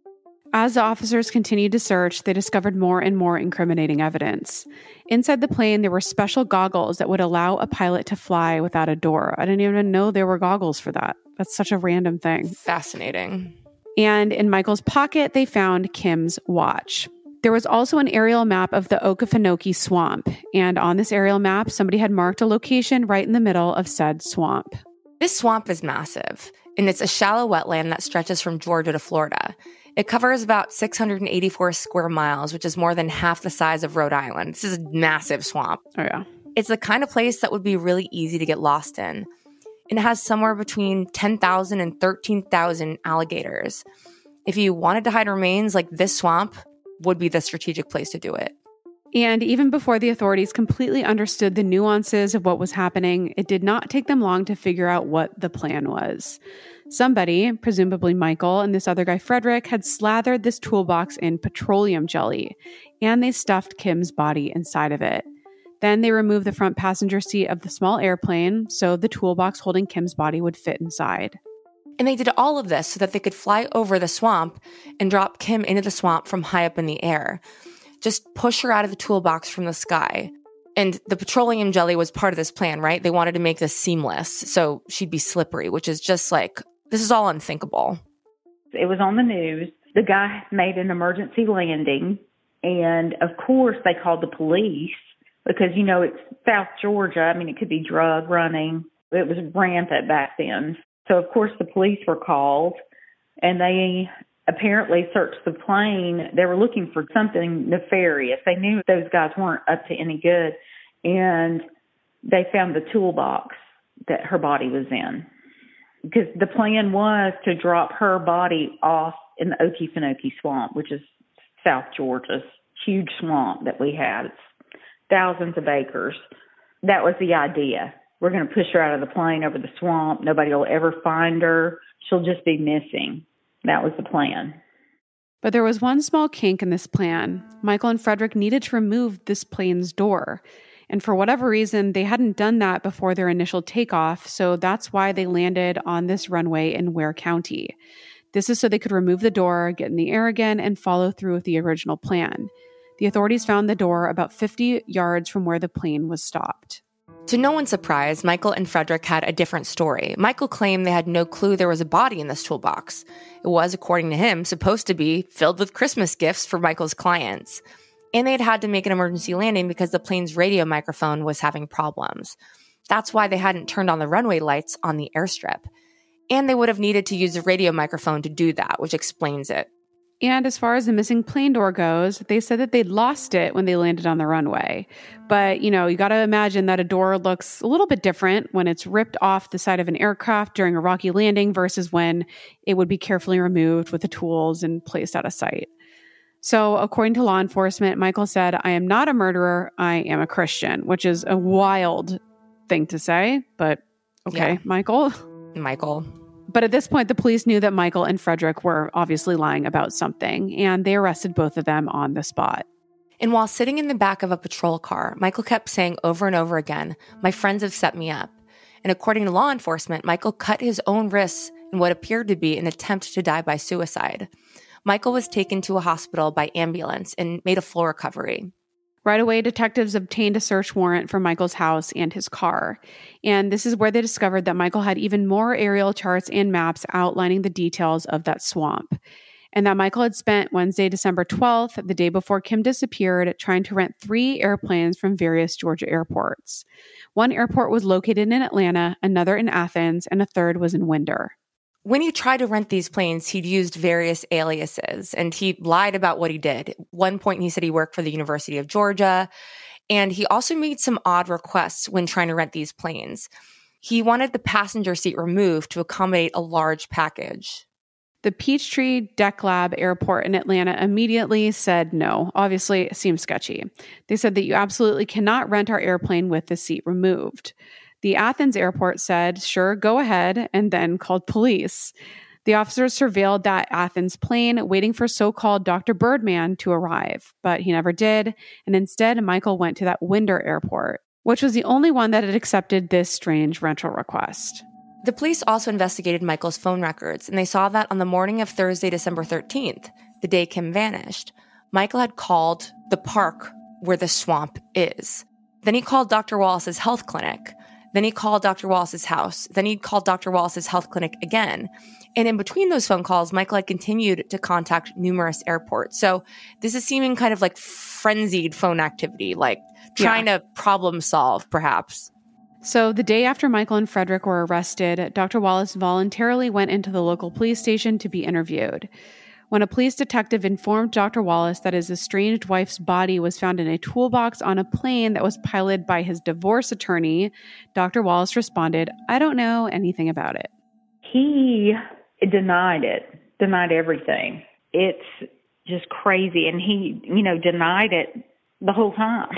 As the officers continued to search, they discovered more and more incriminating evidence. Inside the plane, there were special goggles that would allow a pilot to fly without a door. I didn't even know there were goggles for that. That's such a random thing. Fascinating. And in Michael's pocket, they found Kim's watch. There was also an aerial map of the Okefenokee Swamp. And on this aerial map, somebody had marked a location right in the middle of said swamp. This swamp is massive, and it's a shallow wetland that stretches from Georgia to Florida. It covers about six hundred eighty-four square miles, which is more than half the size of Rhode Island. This is a massive swamp. Oh, yeah. It's the kind of place that would be really easy to get lost in. And it has somewhere between ten thousand and thirteen thousand alligators. If you wanted to hide remains, like this swamp would be the strategic place to do it. And even before the authorities completely understood the nuances of what was happening, it did not take them long to figure out what the plan was. Somebody, presumably Michael and this other guy Frederick, had slathered this toolbox in petroleum jelly, and they stuffed Kim's body inside of it. Then they removed the front passenger seat of the small airplane so the toolbox holding Kim's body would fit inside. And they did all of this so that they could fly over the swamp and drop Kim into the swamp from high up in the air. Just push her out of the toolbox from the sky. And the petroleum jelly was part of this plan, right? They wanted to make this seamless so she'd be slippery, which is just like, this is all unthinkable. It was on the news. The guy made an emergency landing. And of course, they called the police because, you know, it's South Georgia. I mean, it could be drug running. It was rampant back then. So, of course, the police were called, and they apparently searched the plane. They were looking for something nefarious. They knew those guys weren't up to any good, and they found the toolbox that her body was in. Because the plan was to drop her body off in the Okefenokee Swamp, which is South Georgia's huge swamp that we have. It's thousands of acres. That was the idea. We're going to push her out of the plane over the swamp. Nobody will ever find her. She'll just be missing. That was the plan. But there was one small kink in this plan. Michael and Frederick needed to remove this plane's door. And for whatever reason, they hadn't done that before their initial takeoff, so that's why they landed on this runway in Ware County. This is so they could remove the door, get in the air again, and follow through with the original plan. The authorities found the door about fifty yards from where the plane was stopped. To no one's surprise, Michael and Frederick had a different story. Michael claimed they had no clue there was a body in this toolbox. It was, according to him, supposed to be filled with Christmas gifts for Michael's clients. And they had had to make an emergency landing because the plane's radio microphone was having problems. That's why they hadn't turned on the runway lights on the airstrip. And they would have needed to use a radio microphone to do that, which explains it. And as far as the missing plane door goes, they said that they'd lost it when they landed on the runway. But, you know, you got to imagine that a door looks a little bit different when it's ripped off the side of an aircraft during a rocky landing versus when it would be carefully removed with the tools and placed out of sight. So, according to law enforcement, Michael said, "I am not a murderer, I am a Christian," which is a wild thing to say, but okay, yeah. Michael. Michael. But at this point, the police knew that Michael and Frederick were obviously lying about something, and they arrested both of them on the spot. And while sitting in the back of a patrol car, Michael kept saying over and over again, "My friends have set me up." And according to law enforcement, Michael cut his own wrists in what appeared to be an attempt to die by suicide. Michael was taken to a hospital by ambulance and made a full recovery. Right away, detectives obtained a search warrant for Michael's house and his car. And this is where they discovered that Michael had even more aerial charts and maps outlining the details of that swamp. And that Michael had spent Wednesday, December twelfth, the day before Kim disappeared, trying to rent three airplanes from various Georgia airports. One airport was located in Atlanta, another in Athens, and a third was in Winder. When he tried to rent these planes, he'd used various aliases, and he lied about what he did. At one point, he said he worked for the University of Georgia, and he also made some odd requests when trying to rent these planes. He wanted the passenger seat removed to accommodate a large package. The Peachtree Deck Lab Airport in Atlanta immediately said no. Obviously, it seems sketchy. They said that you absolutely cannot rent our airplane with the seat removed. The Athens airport said, sure, go ahead, and then called police. The officers surveilled that Athens plane, waiting for so-called Doctor Birdman to arrive, but he never did, and instead Michael went to that Winder airport, which was the only one that had accepted this strange rental request. The police also investigated Michael's phone records, and they saw that on the morning of Thursday, December thirteenth, the day Kim vanished, Michael had called the park where the swamp is. Then he called Doctor Wallace's health clinic. Then he called Doctor Wallace's house. Then he called Doctor Wallace's health clinic again. And in between those phone calls, Michael had continued to contact numerous airports. So this is seeming kind of like frenzied phone activity, like trying yeah. to problem solve, perhaps. So the day after Michael and Frederick were arrested, Doctor Wallace voluntarily went into the local police station to be interviewed. When a police detective informed Doctor Wallace that his estranged wife's body was found in a toolbox on a plane that was piloted by his divorce attorney, Doctor Wallace responded, I don't know anything about it. He denied it, denied everything. It's just crazy. And he, you know, denied it the whole time.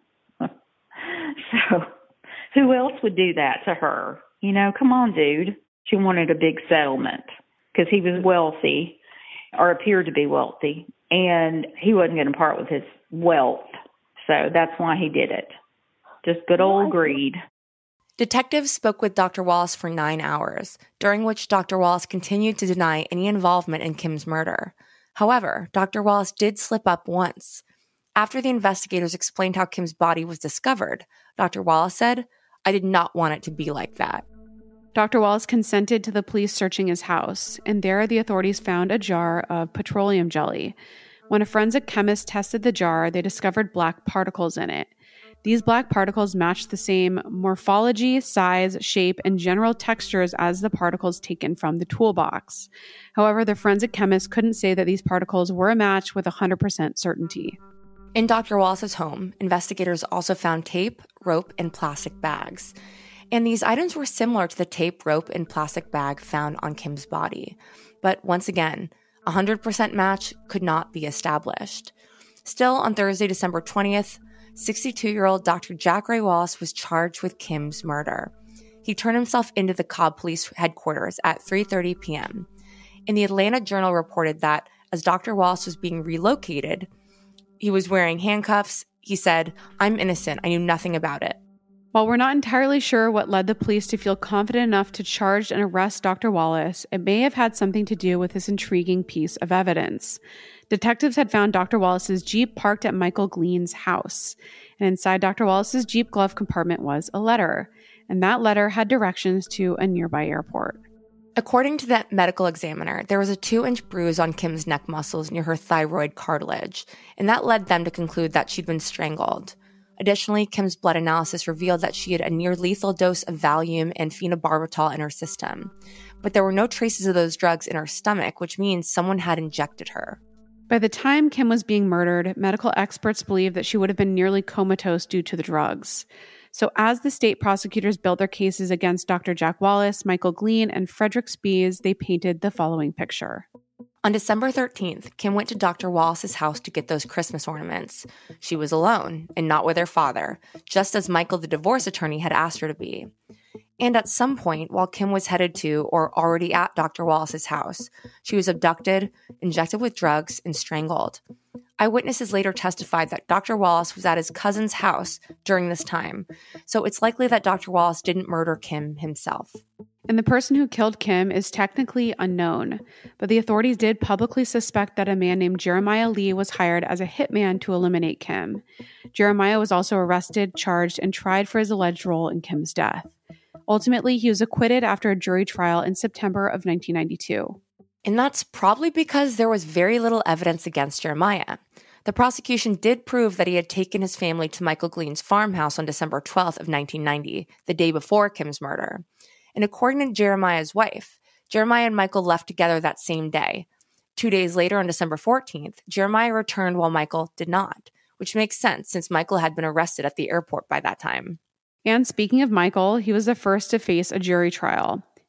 So who else would do that to her? You know, come on, dude. She wanted a big settlement because he was wealthy or appeared to be wealthy, and he wasn't going to part with his wealth. So that's why he did it. Just good old greed. Detectives spoke with Doctor Wallace for nine hours, during which Doctor Wallace continued to deny any involvement in Kim's murder. However, Doctor Wallace did slip up once. After the investigators explained how Kim's body was discovered, Doctor Wallace said, I did not want it to be like that. Doctor Wallace consented to the police searching his house, and there the authorities found a jar of petroleum jelly. When a forensic chemist tested the jar, they discovered black particles in it. These black particles matched the same morphology, size, shape, and general textures as the particles taken from the toolbox. However, the forensic chemist couldn't say that these particles were a match with one hundred percent certainty. In Doctor Wallace's home, investigators also found tape, rope, and plastic bags. And these items were similar to the tape, rope, and plastic bag found on Kim's body. But once again, a one hundred percent match could not be established. Still, on Thursday, December twentieth, sixty-two-year-old Doctor Jack Ray Wallace was charged with Kim's murder. He turned himself into the Cobb Police Headquarters at three thirty p.m. And the Atlanta Journal reported that as Doctor Wallace was being relocated, he was wearing handcuffs. He said, I'm innocent. I knew nothing about it. While we're not entirely sure what led the police to feel confident enough to charge and arrest Doctor Wallace, it may have had something to do with this intriguing piece of evidence. Detectives had found Doctor Wallace's Jeep parked at Michael Glean's house, and inside Doctor Wallace's Jeep glove compartment was a letter, and that letter had directions to a nearby airport. According to that medical examiner, there was a two-inch bruise on Kim's neck muscles near her thyroid cartilage, and that led them to conclude that she'd been strangled. Additionally, Kim's blood analysis revealed that she had a near-lethal dose of Valium and phenobarbital in her system. But there were no traces of those drugs in her stomach, which means someone had injected her. By the time Kim was being murdered, medical experts believed that she would have been nearly comatose due to the drugs. So as the state prosecutors built their cases against Doctor Jack Wallace, Michael Glean, and Frederick Spies, they painted the following picture. On December thirteenth, Kim went to Doctor Wallace's house to get those Christmas ornaments. She was alone and not with her father, just as Michael, the divorce attorney, had asked her to be. And at some point, while Kim was headed to or already at Doctor Wallace's house, she was abducted, injected with drugs, and strangled. Eyewitnesses later testified that Doctor Wallace was at his cousin's house during this time, so it's likely that Doctor Wallace didn't murder Kim himself. And the person who killed Kim is technically unknown, but the authorities did publicly suspect that a man named Jeremiah Lee was hired as a hitman to eliminate Kim. Jeremiah was also arrested, charged, and tried for his alleged role in Kim's death. Ultimately, he was acquitted after a jury trial in September of nineteen ninety-two. And that's probably because there was very little evidence against Jeremiah. The prosecution did prove that he had taken his family to Michael Glean's farmhouse on December twelfth of nineteen ninety, the day before Kim's murder. And according to Jeremiah's wife, Jeremiah and Michael left together that same day. Two days later, on December fourteenth, Jeremiah returned while Michael did not, which makes sense since Michael had been arrested at the airport by that time. And speaking of Michael, he was the first to face a jury trial.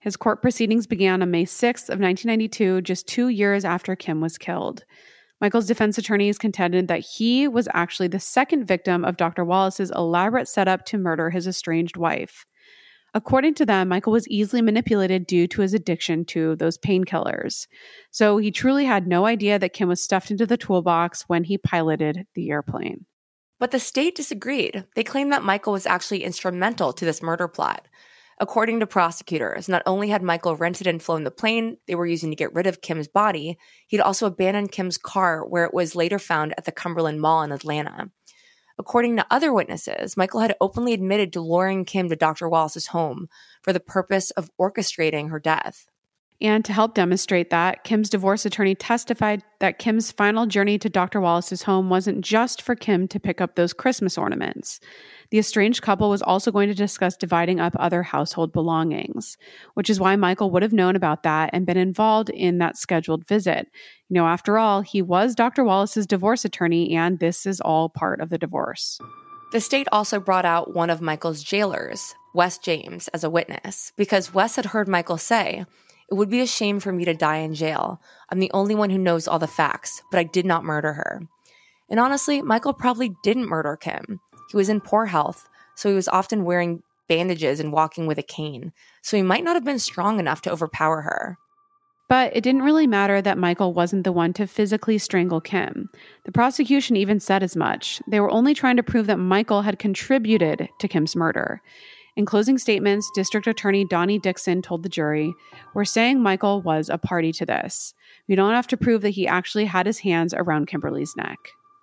His court proceedings began on May sixth of nineteen ninety-two, just two years after Kim was killed. Michael's defense attorneys contended that he was actually the second victim of Doctor Wallace's elaborate setup to murder his estranged wife. According to them, Michael was easily manipulated due to his addiction to those painkillers. So he truly had no idea that Kim was stuffed into the toolbox when he piloted the airplane. But the state disagreed. They claimed that Michael was actually instrumental to this murder plot. According to prosecutors, not only had Michael rented and flown the plane they were using to get rid of Kim's body, he'd also abandoned Kim's car where it was later found at the Cumberland Mall in Atlanta. According to other witnesses, Michael had openly admitted to luring Kim to Doctor Wallace's home for the purpose of orchestrating her death. And to help demonstrate that, Kim's divorce attorney testified that Kim's final journey to Doctor Wallace's home wasn't just for Kim to pick up those Christmas ornaments. The estranged couple was also going to discuss dividing up other household belongings, which is why Michael would have known about that and been involved in that scheduled visit. You know, after all, he was Doctor Wallace's divorce attorney, and this is all part of the divorce. The state also brought out one of Michael's jailers, Wes James, as a witness, because Wes had heard Michael say, "It would be a shame for me to die in jail. I'm the only one who knows all the facts, but I did not murder her." And honestly, Michael probably didn't murder Kim. He was in poor health, so he was often wearing bandages and walking with a cane, so he might not have been strong enough to overpower her. But it didn't really matter that Michael wasn't the one to physically strangle Kim. The prosecution even said as much. They were only trying to prove that Michael had contributed to Kim's murder. In closing statements, District Attorney Donnie Dixon told the jury, "We're saying Michael was a party to this. We don't have to prove that he actually had his hands around Kimberly's neck."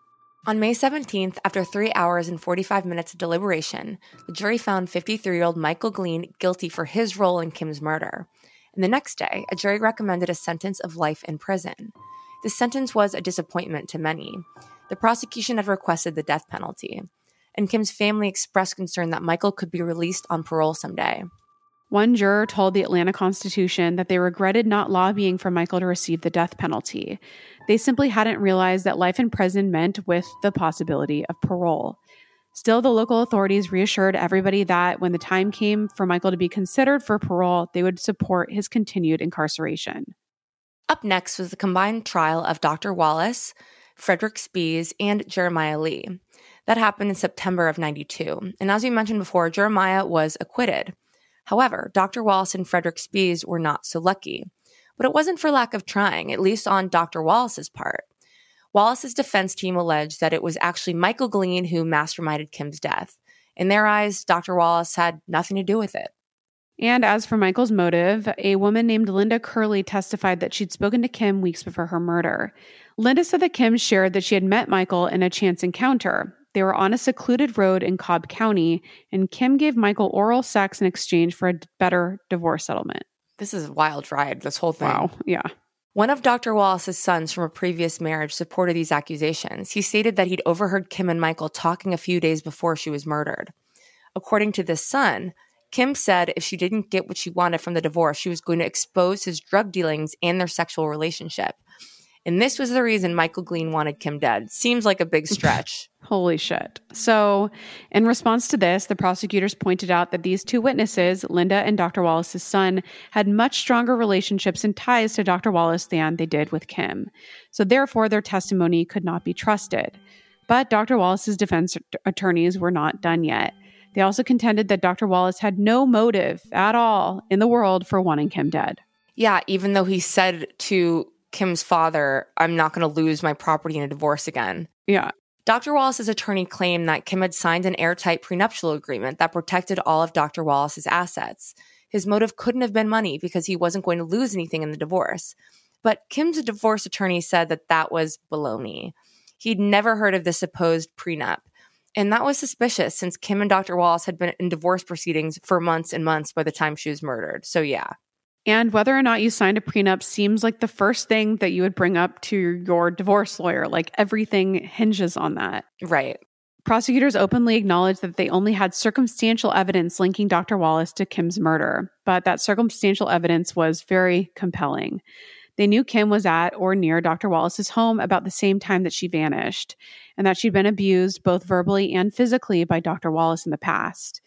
On May seventeenth, after three hours and forty-five minutes of deliberation, the jury found fifty-three-year-old Michael Glean guilty for his role in Kim's murder. And the next day, a jury recommended a sentence of life in prison. This sentence was a disappointment to many. The prosecution had requested the death penalty, and Kim's family expressed concern that Michael could be released on parole someday. One juror told the Atlanta Constitution that they regretted not lobbying for Michael to receive the death penalty. They simply hadn't realized that life in prison meant with the possibility of parole. Still, the local authorities reassured everybody that when the time came for Michael to be considered for parole, they would support his continued incarceration. Up next was the combined trial of Doctor Wallace, Frederick Spees, and Jeremiah Lee. That happened in September of ninety-two. And as we mentioned before, Jeremiah was acquitted. However, Doctor Wallace and Frederick Spees were not so lucky. But it wasn't for lack of trying, at least on Doctor Wallace's part. Wallace's defense team alleged that it was actually Michael Glean who masterminded Kim's death. In their eyes, Doctor Wallace had nothing to do with it. And as for Michael's motive, a woman named Linda Curley testified that she'd spoken to Kim weeks before her murder. Linda said that Kim shared that she had met Michael in a chance encounter. They were on a secluded road in Cobb County, and Kim gave Michael oral sex in exchange for a better divorce settlement. This is a wild ride, this whole thing. Wow, yeah. One of Doctor Wallace's sons from a previous marriage supported these accusations. He stated that he'd overheard Kim and Michael talking a few days before she was murdered. According to this son, Kim said if she didn't get what she wanted from the divorce, she was going to expose his drug dealings and their sexual relationship. And this was the reason Michael Glean wanted Kim dead. Seems like a big stretch. Holy shit. So, in response to this, the prosecutors pointed out that these two witnesses, Linda and Doctor Wallace's son, had much stronger relationships and ties to Doctor Wallace than they did with Kim. So, therefore, their testimony could not be trusted. But Doctor Wallace's defense attorneys were not done yet. They also contended that Doctor Wallace had no motive at all in the world for wanting Kim dead. Yeah, even though he said to Kim's father, "I'm not going to lose my property in a divorce again." Yeah. Doctor Wallace's attorney claimed that Kim had signed an airtight prenuptial agreement that protected all of Doctor Wallace's assets. His motive couldn't have been money because he wasn't going to lose anything in the divorce. But Kim's divorce attorney said that that was baloney. He'd never heard of this supposed prenup. And that was suspicious since Kim and Doctor Wallace had been in divorce proceedings for months and months by the time she was murdered. So yeah. And whether or not you signed a prenup seems like the first thing that you would bring up to your divorce lawyer. Like everything hinges on that. Right. Prosecutors openly acknowledged that they only had circumstantial evidence linking Doctor Wallace to Kim's murder, but that circumstantial evidence was very compelling. They knew Kim was at or near Doctor Wallace's home about the same time that she vanished, and that she'd been abused both verbally and physically by Doctor Wallace in the past.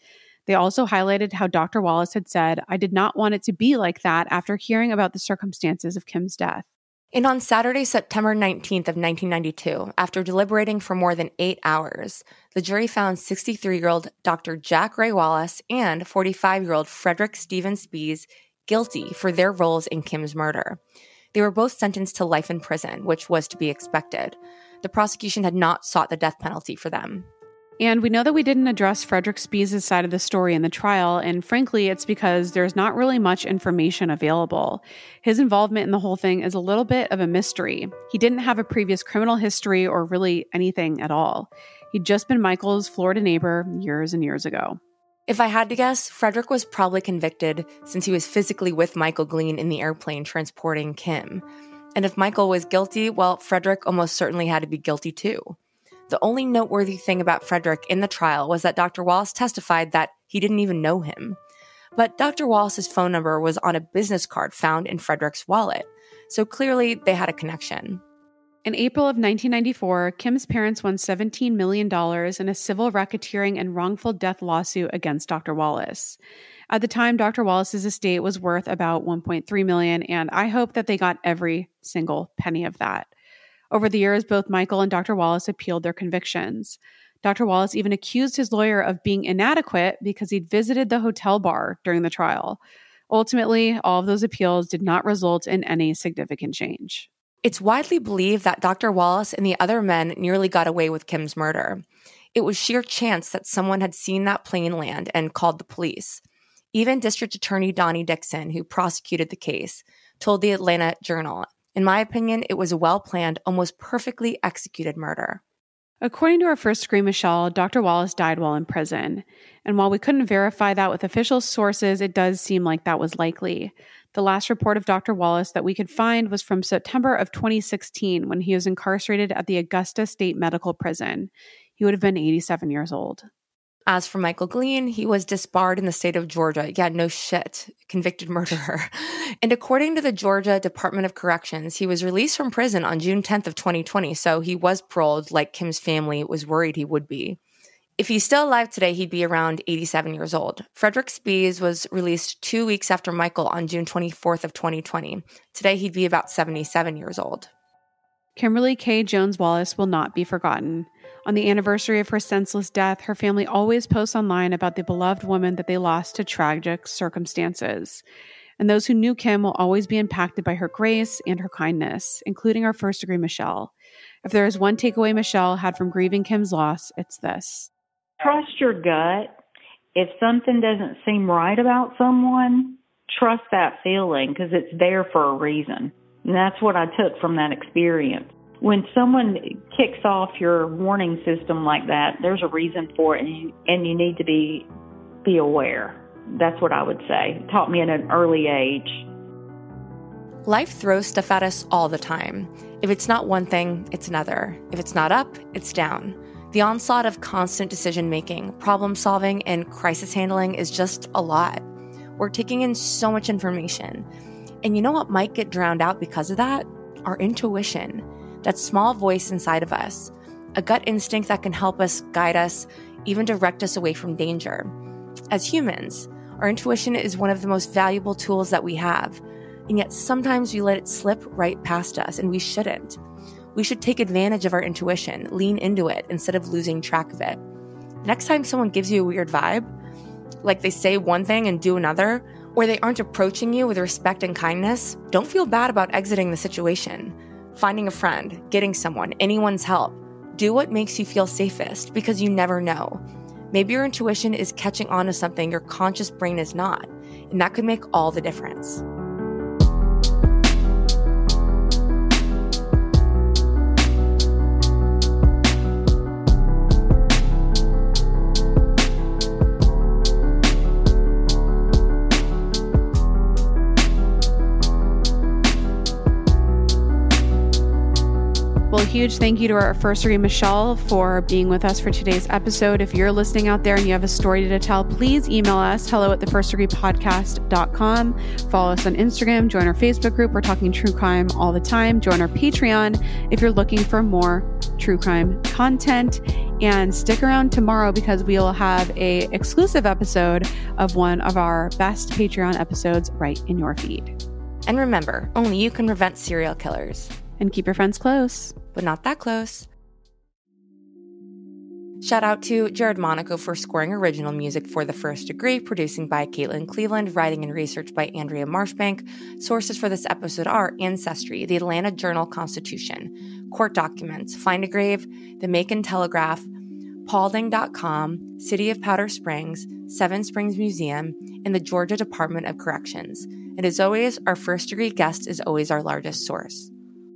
They also highlighted how Doctor Wallace had said, "I did not want it to be like that," after hearing about the circumstances of Kim's death. And on Saturday, September nineteenth of nineteen ninety-two, after deliberating for more than eight hours, the jury found sixty-three-year-old Doctor Jack Ray Wallace and forty-five-year-old Frederick Stephen Spies guilty for their roles in Kim's murder. They were both sentenced to life in prison, which was to be expected. The prosecution had not sought the death penalty for them. And we know that we didn't address Frederick Spies' side of the story in the trial, and frankly, it's because there's not really much information available. His involvement in the whole thing is a little bit of a mystery. He didn't have a previous criminal history or really anything at all. He'd just been Michael's Florida neighbor years and years ago. If I had to guess, Frederick was probably convicted since he was physically with Michael Glean in the airplane transporting Kim. And if Michael was guilty, well, Frederick almost certainly had to be guilty too. The only noteworthy thing about Frederick in the trial was that Doctor Wallace testified that he didn't even know him. But Doctor Wallace's phone number was on a business card found in Frederick's wallet, so clearly they had a connection. In April of nineteen ninety-four, Kim's parents won seventeen million dollars in a civil racketeering and wrongful death lawsuit against Doctor Wallace. At the time, Doctor Wallace's estate was worth about one point three million dollars, and I hope that they got every single penny of that. Over the years, both Michael and Doctor Wallace appealed their convictions. Doctor Wallace even accused his lawyer of being inadequate because he'd visited the hotel bar during the trial. Ultimately, all of those appeals did not result in any significant change. It's widely believed that Doctor Wallace and the other men nearly got away with Kim's murder. It was sheer chance that someone had seen that plane land and called the police. Even District Attorney Donnie Dixon, who prosecuted the case, told the Atlanta Journal, "In my opinion, it was a well-planned, almost perfectly executed murder." According to our first degree Michelle, Doctor Wallace died while in prison. And while we couldn't verify that with official sources, it does seem like that was likely. The last report of Doctor Wallace that we could find was from September of twenty sixteen, when he was incarcerated at the Augusta State Medical Prison. He would have been eighty-seven years old. As for Michael Glean, he was disbarred in the state of Georgia. Yeah, no shit. Convicted murderer. And according to the Georgia Department of Corrections, he was released from prison on June tenth of twenty twenty, so he was paroled like Kim's family was worried he would be. If he's still alive today, he'd be around eighty-seven years old. Frederick Spies was released two weeks after Michael on June twenty-fourth of twenty twenty. Today, he'd be about seventy-seven years old. Kimberly K. Jones Wallace will not be forgotten. On the anniversary of her senseless death, her family always posts online about the beloved woman that they lost to tragic circumstances. And those who knew Kim will always be impacted by her grace and her kindness, including our first degree Michelle. If there is one takeaway Michelle had from grieving Kim's loss, it's this. Trust your gut. If something doesn't seem right about someone, trust that feeling because it's there for a reason. And that's what I took from that experience. When someone kicks off your warning system like that, there's a reason for it, and you, and you need to be be aware. That's what I would say. It taught me at an early age. Life throws stuff at us all the time. If it's not one thing, it's another. If it's not up, it's down. The onslaught of constant decision-making, problem-solving, and crisis handling is just a lot. We're taking in so much information. And you know what might get drowned out because of that? Our intuition. That small voice inside of us, a gut instinct that can help us, guide us, even direct us away from danger. As humans, our intuition is one of the most valuable tools that we have, and yet sometimes we let it slip right past us, and we shouldn't. We should take advantage of our intuition, lean into it, instead of losing track of it. Next time someone gives you a weird vibe, like they say one thing and do another, or they aren't approaching you with respect and kindness, don't feel bad about exiting the situation. Finding a friend, getting someone, anyone's help. Do what makes you feel safest, because you never know. Maybe your intuition is catching on to something your conscious brain is not, and that could make all the difference. Well, huge thank you to our first degree Michelle for being with us for today's episode. If you're listening out there and you have a story to tell, please email us, hello at the first degree podcast dot com. Follow us on Instagram, join our Facebook group. We're talking true crime all the time. Join our Patreon if you're looking for more true crime content. And stick around tomorrow because we'll have a exclusive episode of one of our best Patreon episodes right in your feed. And remember, only you can prevent serial killers. And keep your friends close. But not that close. Shout out to Jared Monaco for scoring original music for The First Degree, producing by Caitlin Cleveland, writing and research by Andrea Marshbank. Sources for this episode are Ancestry, the Atlanta Journal-Constitution, court documents, Find a Grave, the Macon Telegraph, Paulding dot com, City of Powder Springs, Seven Springs Museum, and the Georgia Department of Corrections. And as always, our First Degree guest is always our largest source.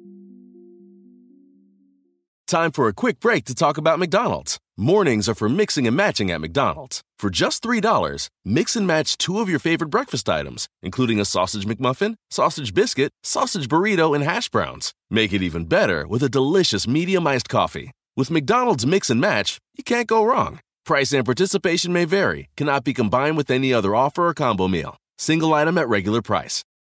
Time for a quick break to talk about McDonald's. Mornings are for mixing and matching at McDonald's. For just three dollars, mix and match two of your favorite breakfast items, including a sausage McMuffin, sausage biscuit, sausage burrito, and hash browns. Make it even better with a delicious medium iced coffee. With McDonald's Mix and Match, you can't go wrong. Price and participation may vary, cannot be combined with any other offer or combo meal. Single item at regular price.